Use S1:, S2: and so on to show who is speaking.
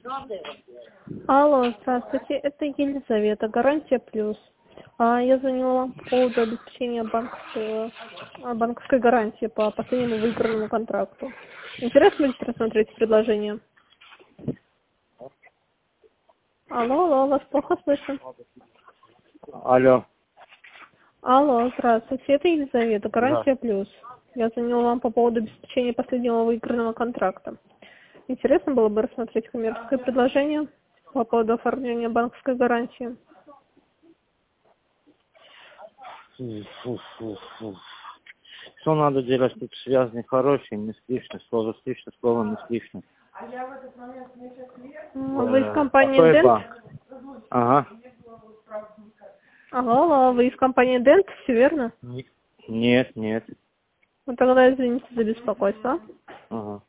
S1: Алло, здравствуйте, это Елизавета, Гарантия Плюс. Я звонила по поводу обеспечения банковской гарантии по последнему выигранному контракту. Интересно будет рассмотреть предложение? Алло, вас плохо слышно?
S2: Алло.
S1: Алло, здравствуйте, это Елизавета,
S2: Да.
S1: Гарантия Плюс. Я звонила вам по поводу обеспечения последнего выигранного контракта. Интересно было бы рассмотреть коммерческое предложение по поводу оформления банковской гарантии.
S2: Фу. Что надо делать, тут связь нехороший, не слышно, слово не слышно.
S1: Вы из компании
S2: Какой
S1: Dent?
S2: банк? Ага.
S1: Алло, вы из компании Dent, все верно?
S2: Нет.
S1: Ну тогда извините за беспокойство.
S2: Ага.